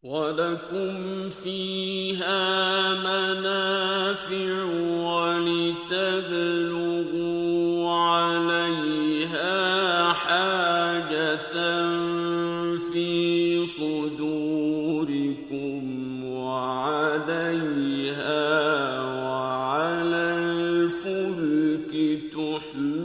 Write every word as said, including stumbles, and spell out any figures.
وَلَكُمْ فِيهَا مَنَافِعُ وَلِتَبْلُغُوا عَلَيْهَا حَاجَةً فِي صُدُورِكُمْ وَعَلَيْهَا وَعَلَى الْفُلْكِ تُحْمَلُونَ